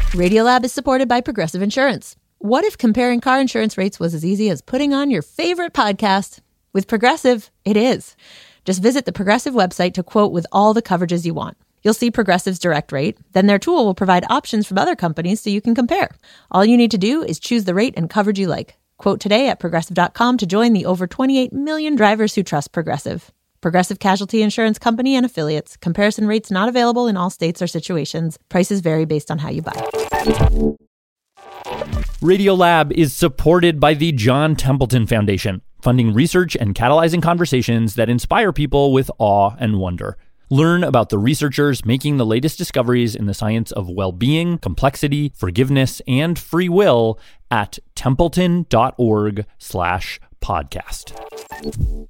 Radiolab is supported by Progressive Insurance. What if comparing car insurance rates was as easy as putting on your favorite podcast? With Progressive, it is. Just visit the Progressive website to quote with all the coverages you want. You'll see Progressive's direct rate. Then their tool will provide options from other companies so you can compare. All you need to do is choose the rate and coverage you like. Quote today at Progressive.com to join the over 28 million drivers who trust Progressive. Progressive Casualty Insurance Company and Affiliates. Comparison rates not available in all states or situations. Prices vary based on how you buy. Radiolab is supported by the John Templeton Foundation, funding research and catalyzing conversations that inspire people with awe and wonder. Learn about the researchers making the latest discoveries in the science of well-being, complexity, forgiveness, and free will at templeton.org/podcast.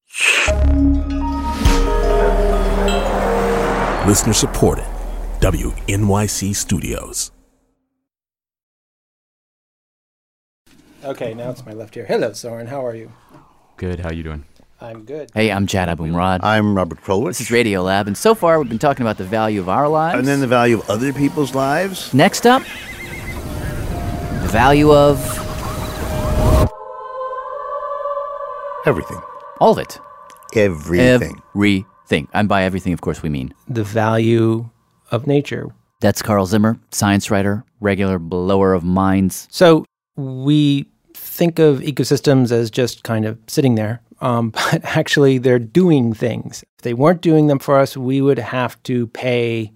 Listener supported. WNYC Studios. Okay, now it's my left ear. Hello, Soren. How are you? Good. How you doing? I'm good. Hey, I'm Chad Abumrad. I'm Robert Krulwich. This is Radiolab, and so far we've been talking about the value of our lives. And then the value of other people's lives. Next up, the value of... Everything. all of it. Everything. Everything. And by everything, of course, we mean... the value of nature. That's Carl Zimmer, science writer, regular blower of minds. So we think of ecosystems as just kind of sitting there, but actually they're doing things. If they weren't doing them for us, we would have to pay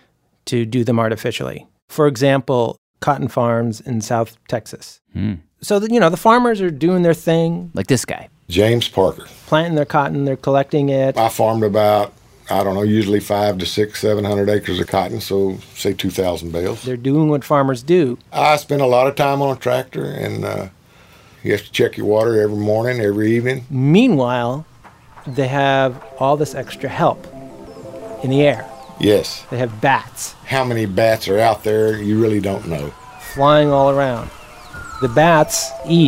to do them artificially. For example, cotton farms in South Texas. So, the farmers are doing their thing. Like this guy. James Parker. Planting their cotton, they're collecting it. I farmed about, usually 500 to 700 acres of cotton, so say 2,000 bales. They're doing what farmers do. I spend a lot of time on a tractor, and you have to check your water every morning, every evening. Meanwhile, they have all this extra help in the air. Yes. They have bats. How many bats are out there, you really don't know. Flying all around. The bats eat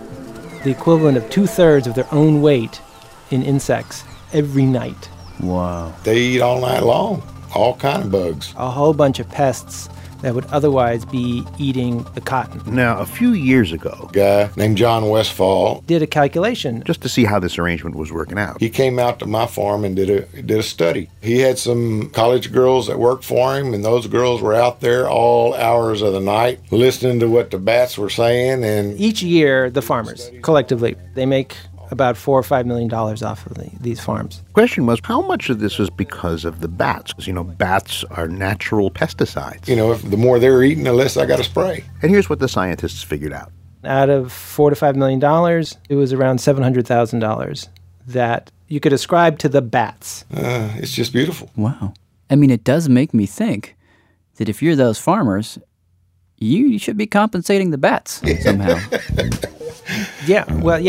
the equivalent of 2/3 of their own weight in insects every night. Wow. They eat all night long, all kind of bugs. A whole bunch of pests that would otherwise be eating the cotton. Now, a few years ago, A guy named John Westfall, Did a calculation. just to see how this arrangement was working out. he came out to my farm and did a study. He had some college girls that worked for him, and those girls were out there all hours of the night listening to what the bats were saying. And Each year, the farmers, collectively, they make about $4 or $5 million off of these farms. The question was, how much of this was because of the bats? Because, bats are natural pesticides. if the more they're eating, the less I got to spray. And here's what the scientists figured out. Out of $4 to $5 million, it was around $700,000 that you could ascribe to the bats. It's just beautiful. Wow. I mean, it does make me think that if you're those farmers, you should be compensating the bats somehow. Yeah.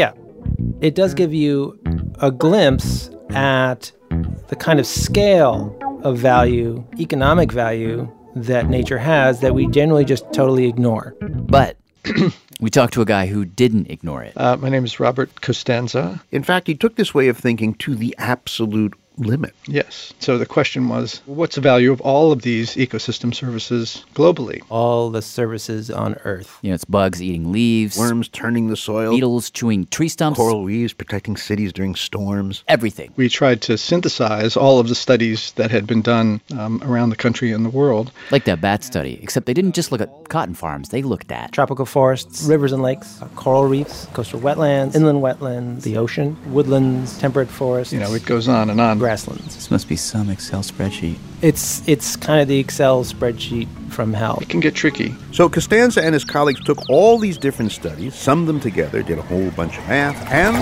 It does give you a glimpse at the kind of scale of value, economic value, that nature has that we generally just totally ignore. But we talked to a guy who didn't ignore it. My name is Robert Costanza. In fact, he took this way of thinking to the absolute limit. Yes. So the question was, what's the value of all of these ecosystem services globally? All the services on Earth. It's bugs eating leaves, Worms turning the soil. beetles chewing tree stumps, Coral reefs protecting cities during storms. everything. We tried to synthesize all of the studies that had been done around the country and the world. Like that bat study, except they didn't just look at cotton farms. They looked at Tropical forests, rivers and lakes, coral reefs, coastal wetlands, inland wetlands, the ocean, woodlands, temperate forests. It goes on and on. Grasslands. this must be some Excel spreadsheet. It's kind of the Excel spreadsheet from hell. It can get tricky. So Costanza and his colleagues took all these different studies, summed them together, did a whole bunch of math, and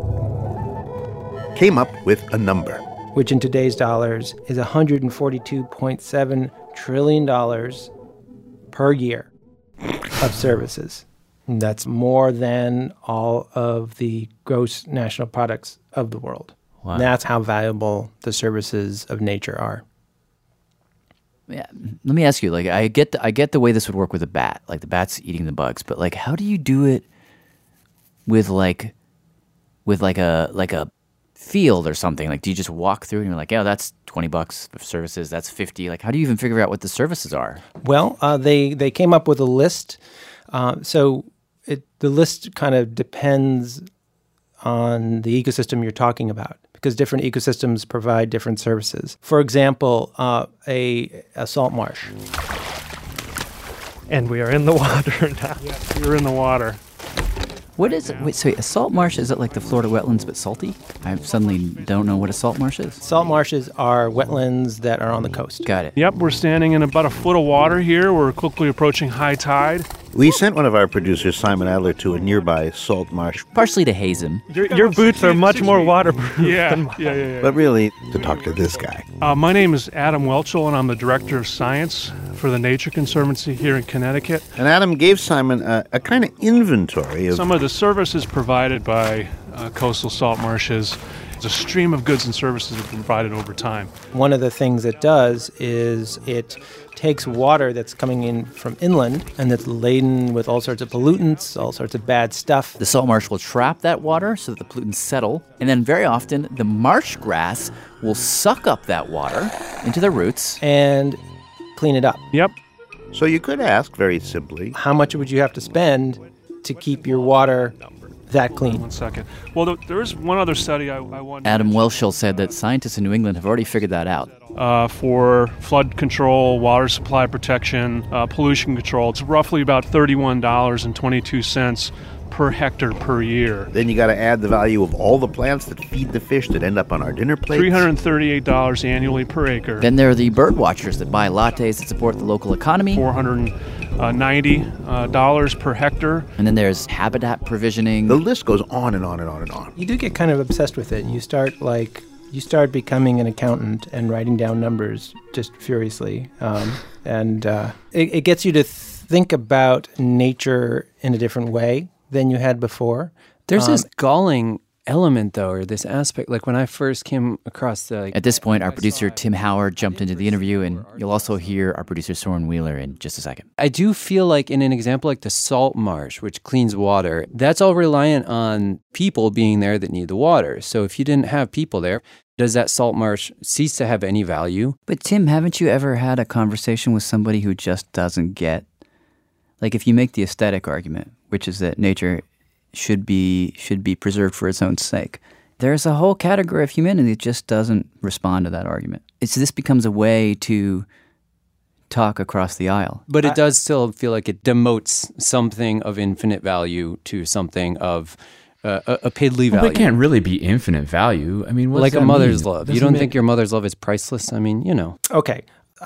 came up with a number. Which in today's dollars is $142.7 trillion per year of services. And that's more than all of the gross national products of the world. Wow. And that's how valuable the services of nature are. Yeah, let me ask you. I get the way this would work with a bat. Like the bat's eating the bugs, but how do you do it with a field or something? Like, do you just walk through and you're like, oh, that's $20 for services, that's $50? Like, how do you even figure out what the services are? Well, they came up with a list. The list kind of depends on the ecosystem you're talking about, because different ecosystems provide different services. For example, a salt marsh. And we are in the water now. Yes, we're in the water. What is it? Wait, so a salt marsh, is it like the Florida wetlands but salty? I suddenly don't know what a salt marsh is. Salt marshes are wetlands that are on the coast. Got it. Yep, we're standing in about a foot of water here. We're quickly approaching high tide. We sent one of our producers, Simon Adler, to a nearby salt marsh. Partially to haze him. Your boots are much more waterproof than mine. Yeah. But really, to talk to this guy. My name is Adam Welchel, and I'm the Director of Science for the Nature Conservancy here in Connecticut. And Adam gave Simon a kind of inventory of some of the services provided by coastal salt marshes. It's a stream of goods and services that are provided over time. One of the things it does is it takes water that's coming in from inland and that's laden with all sorts of pollutants, all sorts of bad stuff. The salt marsh will trap that water so that the pollutants settle, and then very often the marsh grass will suck up that water into the roots and clean it up. Yep. So you could ask very simply, how much would you have to spend to keep your water that clean? 1 second. Well, there is one other study I wanted. Adam Welchel said that scientists in New England have already figured that out. For flood control, water supply protection, pollution control, it's roughly about $31.22 per hectare per year. Then you got to add the value of all the plants that feed the fish that end up on our dinner plates. $338 annually per acre. Then there are the bird watchers that buy lattes that support the local economy. $490 per hectare. And then there's habitat provisioning. The list goes on and on and on and on. You do get kind of obsessed with it. You start becoming an accountant and writing down numbers just furiously. It gets you to think about nature in a different way than you had before. There's this galling element, though, or this aspect. Like when I first came across At this point, our producer Tim Howard jumped into the interview, and you'll also hear our producer Soren Wheeler in just a second. I do feel like in an example like the salt marsh, which cleans water, that's all reliant on people being there that need the water. So if you didn't have people there, does that salt marsh cease to have any value? But Tim, haven't you ever had a conversation with somebody who just doesn't get? Like if you make the aesthetic argument, which is that nature should be preserved for its own sake, there's a whole category of humanity that just doesn't respond to that argument. This becomes a way to talk across the aisle. But it does still feel like it demotes something of infinite value to something of a piddly value. It can't really be infinite value. I mean, what's like that a mother's mean? love. You don't think your mother's love is priceless? I mean, Okay.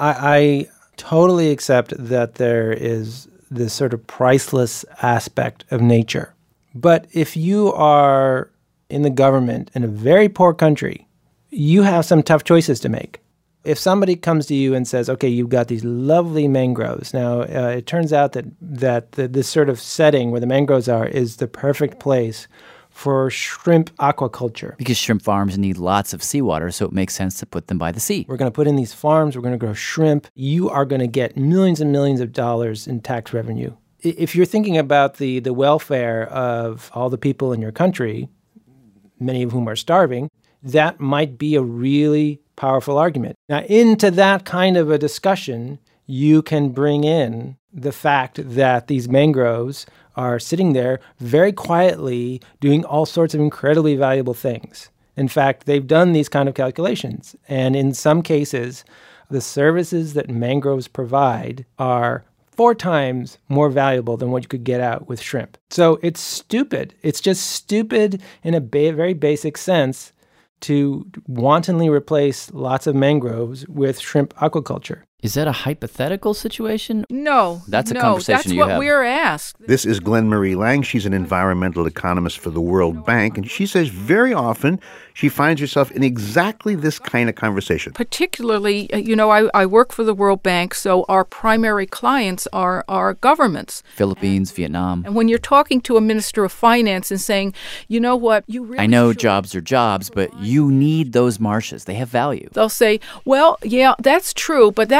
I totally accept that there is this sort of priceless aspect of nature. But if you are in the government in a very poor country, you have some tough choices to make. If somebody comes to you and says, okay, you've got these lovely mangroves. Now, it turns out that this sort of setting where the mangroves are is the perfect place for shrimp aquaculture. Because shrimp farms need lots of seawater, so it makes sense to put them by the sea. We're going to put in these farms. We're going to grow shrimp. You are going to get millions and millions of dollars in tax revenue. If you're thinking about the welfare of all the people in your country, many of whom are starving, that might be a really powerful argument. Now, into that kind of a discussion, you can bring in the fact that these mangroves are sitting there very quietly doing all sorts of incredibly valuable things. In fact, they've done these kind of calculations. And in some cases, the services that mangroves provide are 4 times more valuable than what you could get out with shrimp. So it's stupid. It's just stupid in a very basic sense to wantonly replace lots of mangroves with shrimp aquaculture. Is that a hypothetical situation? No. That's a conversation you have. That's what we're asked. This is Glenn Marie Lang. She's an environmental economist for the World Bank, and she says very often she finds herself in exactly this kind of conversation. Particularly, I work for the World Bank, so our primary clients are our governments. Philippines, Vietnam. And when you're talking to a minister of finance and saying, you know what, you really I know jobs are jobs, but you need those marshes. They have value. They'll say, well, yeah, that's true, but that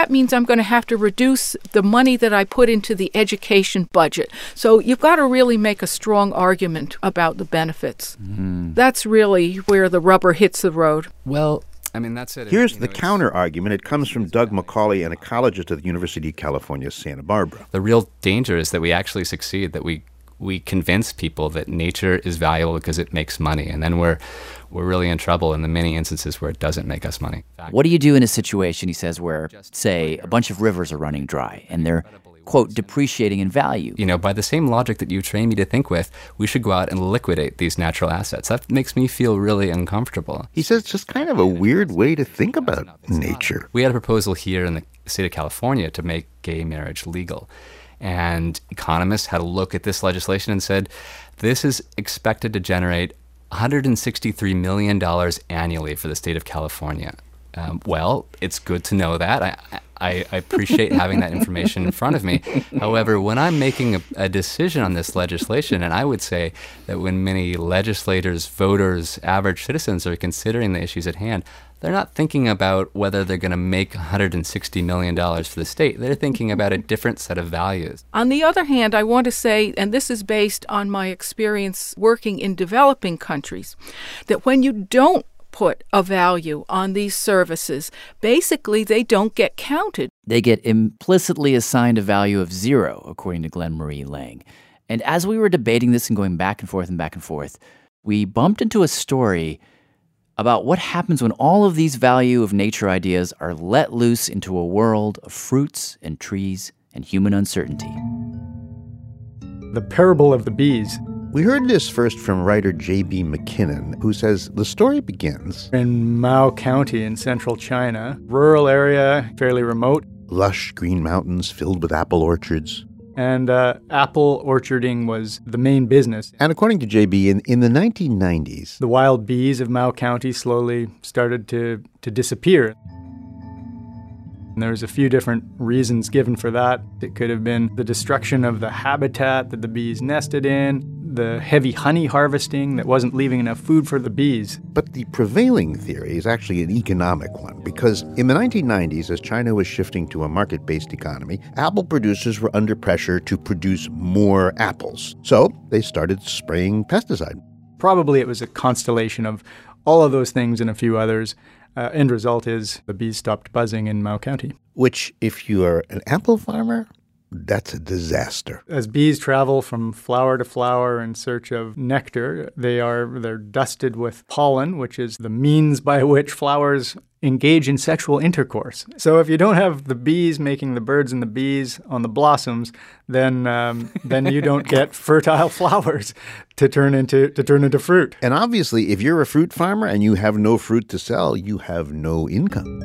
that means I'm going to have to reduce the money that I put into the education budget. So you've got to really make a strong argument about the benefits. That's really where the rubber hits the road. Well, I mean, that's it. Here's the counter argument. It comes from Doug McCauley, an ecologist at the University of California, Santa Barbara. The real danger is that we actually succeed, that we convince people that nature is valuable because it makes money, and then we're really in trouble in the many instances where it doesn't make us money. What do you do in a situation, he says, where, say, a bunch of rivers are running dry and they're, quote, depreciating in value? You know, by the same logic that you train me to think with, we should go out and liquidate these natural assets. That makes me feel really uncomfortable. He says it's just kind of a weird way to think about nature. We had a proposal here in the state of California to make gay marriage legal. And economists had a look at this legislation and said, this is expected to generate $163 million annually for the state of California. Well, it's good to know that. I appreciate having that information in front of me. However, when I'm making a decision on this legislation, and I would say that when many legislators, voters, average citizens are considering the issues at hand, they're not thinking about whether they're going to make $160 million for the state. They're thinking about a different set of values. On the other hand, I want to say, and this is based on my experience working in developing countries, that when you don't put a value on these services, basically they don't get counted. They get implicitly assigned a value of 0, according to Glenn Marie Lang. And as we were debating this and going back and forth, we bumped into a story about what happens when all of these value of nature ideas are let loose into a world of fruits and trees and human uncertainty. The parable of the bees. We heard this first from writer J.B. McKinnon, who says the story begins in Mao County in central China, rural area, fairly remote. Lush green mountains filled with apple orchards. And apple orcharding was the main business. And according to J.B., in the 1990s, the wild bees of Mao County slowly started to disappear. And there was a few different reasons given for that. It could have been the destruction of the habitat that the bees nested in, the heavy honey harvesting that wasn't leaving enough food for the bees. But the prevailing theory is actually an economic one, because in the 1990s, as China was shifting to a market-based economy, apple producers were under pressure to produce more apples. So they started spraying pesticide. Probably it was a constellation of all of those things and a few others. End result is the bees stopped buzzing in Mao County. Which, if you are an apple farmer, that's a disaster. As bees travel from flower to flower in search of nectar, they're dusted with pollen, which is the means by which flowers engage in sexual intercourse. So if you don't have the bees making the birds and the bees on the blossoms, then you don't get fertile flowers to turn into fruit. And obviously, if you're a fruit farmer and you have no fruit to sell, you have no income.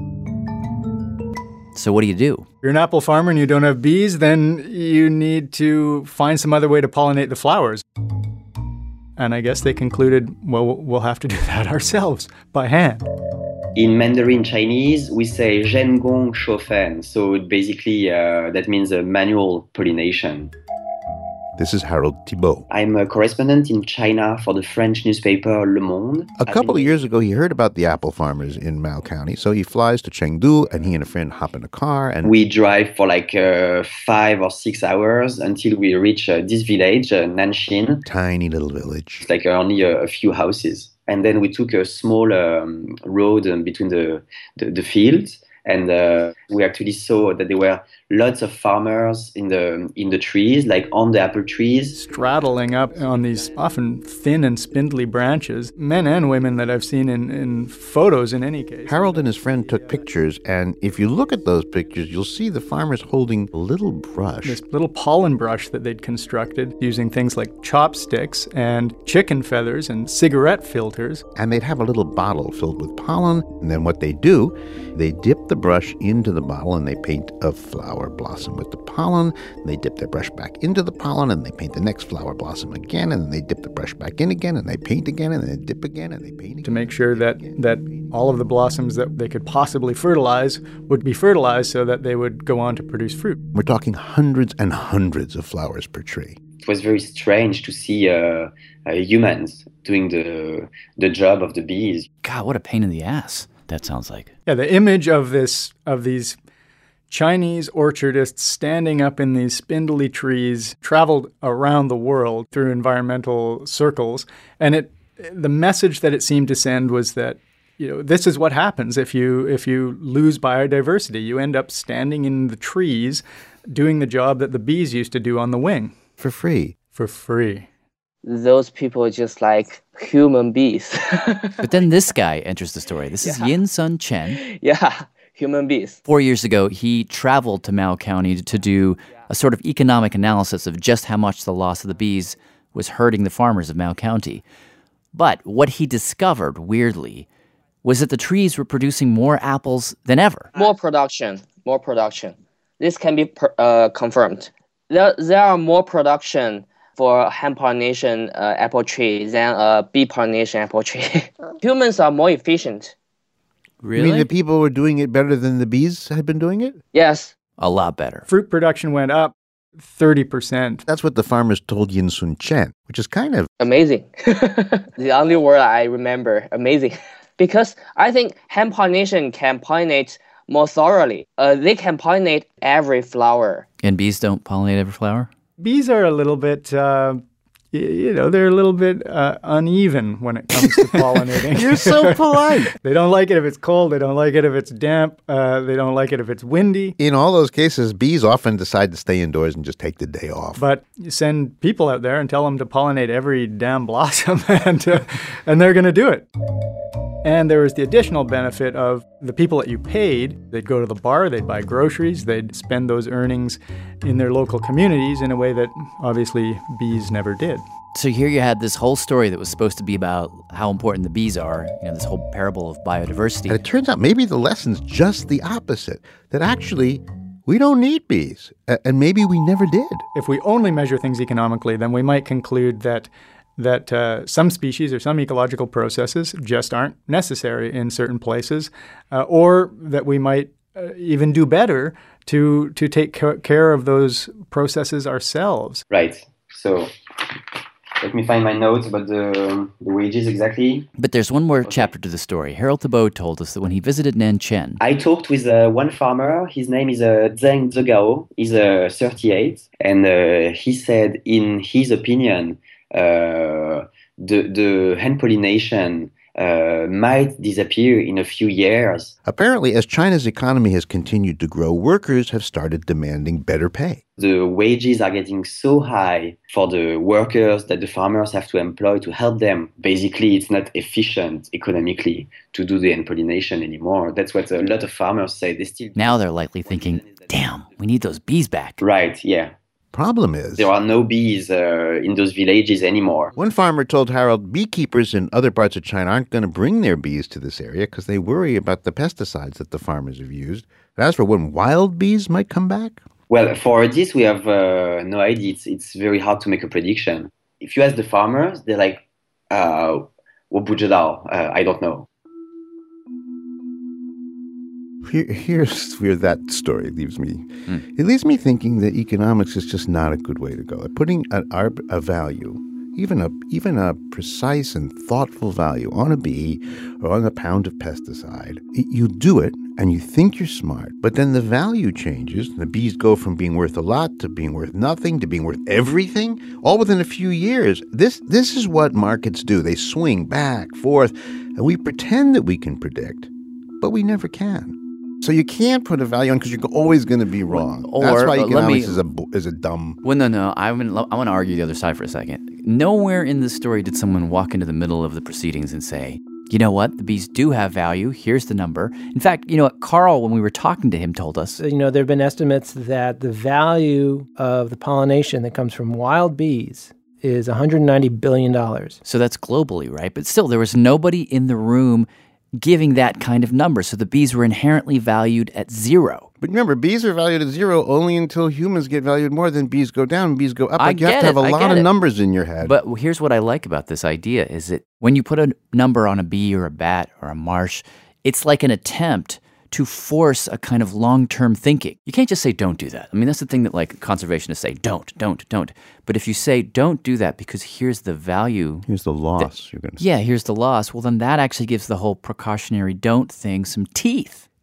So what do you do? You're an apple farmer and you don't have bees, then you need to find some other way to pollinate the flowers. And I guess they concluded, well, we'll have to do that ourselves by hand. In Mandarin Chinese, we say zhen gong shou fan. So basically, that means a manual pollination. This is Harold Thibault. I'm a correspondent in China for the French newspaper Le Monde. A couple of years ago, he heard about the apple farmers in Mao County, so he flies to Chengdu, and he and a friend hop in a car. And we drive for like 5 or 6 hours until we reach this village, Nanxin. Tiny little village. It's like only a few houses. And then we took a small road between the fields. And we actually saw that there were lots of farmers in the trees, like on the apple trees. Straddling up on these often thin and spindly branches, men and women that I've seen in photos in any case. Harold and his friend took pictures, and if you look at those pictures, you'll see the farmers holding a little brush. This little pollen brush that they'd constructed using things like chopsticks and chicken feathers and cigarette filters. And they'd have a little bottle filled with pollen, and then what they do, they dip the brush into the bottle and they paint a flower blossom with the pollen. They dip their brush back into the pollen and they paint the next flower blossom again, and then they dip the brush back in again and they paint again and they dip again and they paint again. To make sure that all of the blossoms that they could possibly fertilize would be fertilized so that they would go on to produce fruit. We're talking hundreds and hundreds of flowers per tree. It was very strange to see humans doing the job of the bees. God, what a pain in the ass that sounds like. Yeah, the image of these Chinese orchardists standing up in these spindly trees traveled around the world through environmental circles. And the message that it seemed to send was that, this is what happens if you lose biodiversity. You end up standing in the trees doing the job that the bees used to do on the wing. For free. For free. Those people are just like human bees. But then this guy enters the story. This is Yin-Sun Chen. Yeah, human bees. 4 years ago, he traveled to Mao County to do a sort of economic analysis of just how much the loss of the bees was hurting the farmers of Mao County. But what he discovered, weirdly, was that the trees were producing more apples than ever. More production. This can be confirmed. There are more production for hand pollination apple tree than bee pollination apple tree. Humans are more efficient. Really? You mean the people were doing it better than the bees had been doing it? Yes. A lot better. Fruit production went up 30%. That's what the farmers told Yin-Sun Chen, which is kind of amazing. The only word I remember, amazing. Because I think hand pollination can pollinate more thoroughly. They can pollinate every flower. And bees don't pollinate every flower? Bees are a little bit, they're a little bit uneven when it comes to pollinating. You're so polite. They don't like it if it's cold. They don't like it if it's damp. They don't like it if it's windy. In all those cases, bees often decide to stay indoors and just take the day off. But you send people out there and tell them to pollinate every damn blossom, and they're going to do it. And there was the additional benefit of the people that you paid. They'd go to the bar, they'd buy groceries, they'd spend those earnings in their local communities in a way that obviously bees never did. So here you had this whole story that was supposed to be about how important the bees are, this whole parable of biodiversity. And it turns out maybe the lesson's just the opposite, that actually we don't need bees, and maybe we never did. If we only measure things economically, then we might conclude that some species or some ecological processes just aren't necessary in certain places, or that we might even do better to take care of those processes ourselves. Right. So let me find my notes about the wages exactly. But there's one more chapter to the story. Harold Thibault told us that when he visited Nanchen, I talked with one farmer. His name is Zheng Zhegao. He's 38. And he said, in his opinion, the hand pollination might disappear in a few years. Apparently, as China's economy has continued to grow, workers have started demanding better pay. The wages are getting so high for the workers that the farmers have to employ to help them. Basically, it's not efficient economically to do the hand pollination anymore. That's what a lot of farmers say. Now they're likely thinking, damn, we need those bees back. Right, yeah. Problem is, there are no bees in those villages anymore. One farmer told Harold beekeepers in other parts of China aren't going to bring their bees to this area because they worry about the pesticides that the farmers have used. But as for when wild bees might come back? Well, for this, we have no idea. It's very hard to make a prediction. If you ask the farmers, they're like, I don't know. Here's where that story leaves me. It leaves me thinking that economics is just not a good way to go. Putting a value, even a precise and thoughtful value on a bee or on a pound of pesticide, you do it and you think you're smart, but then the value changes. The bees go from being worth a lot to being worth nothing to being worth everything, all within a few years. This is what markets do. They swing back, forth, and we pretend that we can predict, but we never can. So you can't put a value on because you're always going to be wrong. That's why economics is a dumb... Well, no. I want to argue the other side for a second. Nowhere in this story did someone walk into the middle of the proceedings and say, you know what, the bees do have value. Here's the number. In fact, Carl, when we were talking to him, told us... there have been estimates that the value of the pollination that comes from wild bees is $190 billion. So that's globally, right? But still, there was nobody in the room giving that kind of number. So the bees were inherently valued at zero. But remember, bees are valued at zero only until humans get valued more. Then bees go down, bees go up. You have to have a lot of numbers in your head. But here's what I like about this idea is that when you put a number on a bee or a bat or a marsh, it's like an attempt to force a kind of long-term thinking. You can't just say, don't do that. I mean, that's the thing that conservationists say, don't. But if you say, don't do that because here's the value. Here's the loss, you're going to say. Yeah, here's the loss. Well, then that actually gives the whole precautionary don't thing some teeth.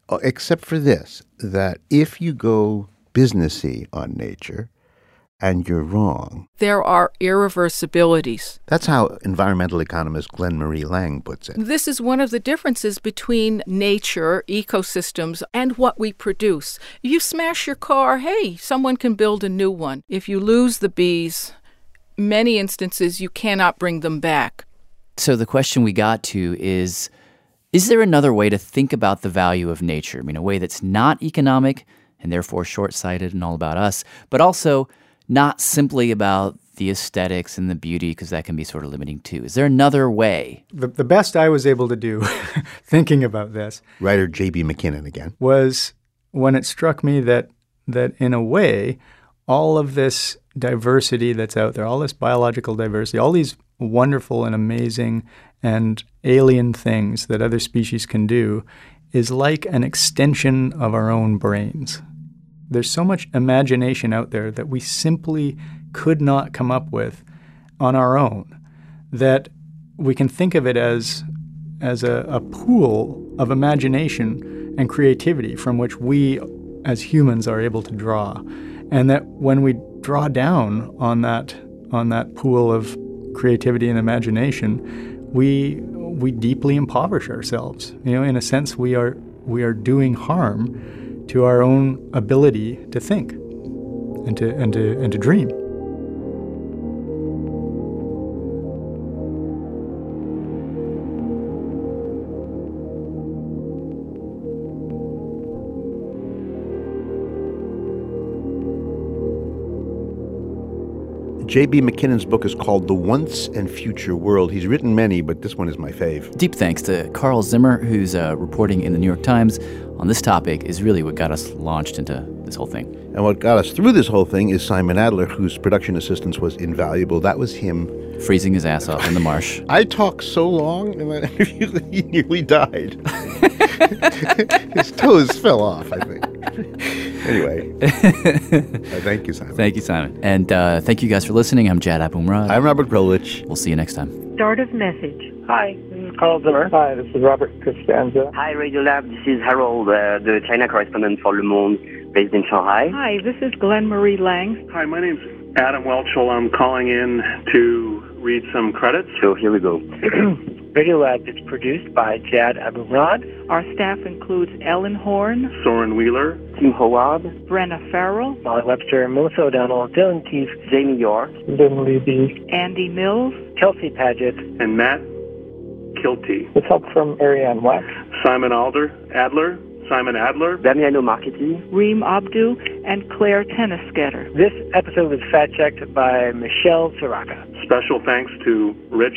except for this, that if you go businessy on nature and you're wrong, there are irreversibilities. That's how environmental economist Glenn Marie Lang puts it. This is one of the differences between nature, ecosystems, and what we produce. If you smash your car, hey, someone can build a new one. If you lose the bees, many instances you cannot bring them back. So the question we got to is there another way to think about the value of nature? I mean, a way that's not economic and therefore short-sighted and all about us, but also not simply about the aesthetics and the beauty, because that can be sort of limiting too. Is there another way? The best I was able to do thinking about this, writer J.B. McKinnon again, was when it struck me that in a way, all of this diversity that's out there, all this biological diversity, all these wonderful and amazing and alien things that other species can do is like an extension of our own brains. There's so much imagination out there that we simply could not come up with on our own, that we can think of it as a pool of imagination and creativity from which we as humans are able to draw. And that when we draw down on that pool of creativity and imagination, we deeply impoverish ourselves. In a sense, we are doing harm to our own ability to think and to dream. J.B. McKinnon's book is called The Once and Future World. He's written many, but this one is my fave. Deep thanks to Carl Zimmer, who's reporting in the New York Times on this topic, is really what got us launched into this whole thing. And what got us through this whole thing is Simon Adler, whose production assistance was invaluable. That was him freezing his ass off in the marsh. I talked so long in that interview, he nearly died. His toes fell off, I think. Anyway, thank you, Simon. Thank you, Simon. And thank you guys for listening. I'm Jad Abumrad. I'm Robert Krulwich. We'll see you next time. Start of message. Hi, this is Carl Zimmer. Hi, this is Robert Costanza. Hi, Radiolab. This is Harold, the China correspondent for Le Monde, based in Shanghai. Hi, this is Glenn Marie Lang. Hi, my name's Adam Welchel. I'm calling in to read some credits. So here we go. Radiolab is produced by Jad Abumrad. Our staff includes Ellen Horn, Soren Wheeler, Tim Howard, Brenna Farrell, Molly Webster, Melissa O'Donnell, Dylan Keefe, Jamie York, Lynn Levy, Andy Mills, Kelsey Paget, and Matt Kilty. With help from Ariane Wax, Simon Adler, Damiano Marchetti, Reem Abdu, and Claire Tennisgetter. This episode was fact-checked by Michelle Soraka. Special thanks to Rich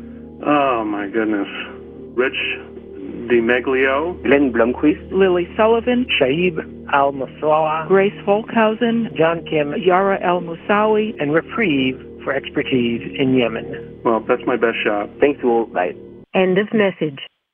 DiMeglio, Glenn Blomquist, Lily Sullivan, Shaib Al-Masawa, Grace Folkhausen, John Kim, Yara El-Musawi, and Reprieve for expertise in Yemen. Well, that's my best shot. Thanks to all. Bye. End of message.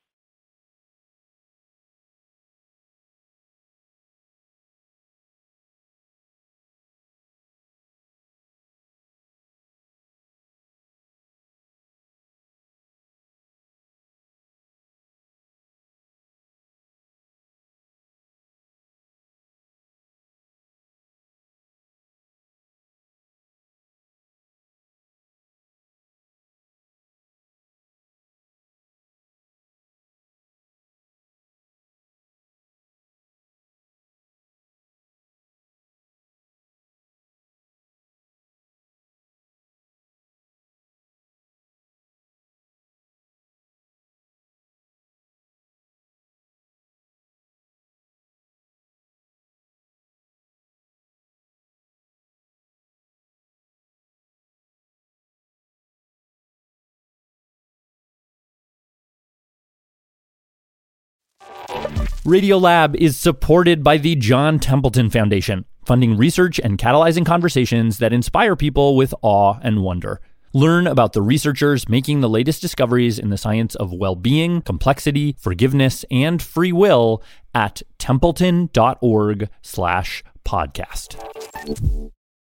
Radiolab is supported by the John Templeton Foundation, funding research and catalyzing conversations that inspire people with awe and wonder. Learn about the researchers making the latest discoveries in the science of well-being, complexity, forgiveness, and free will at templeton.org/podcast.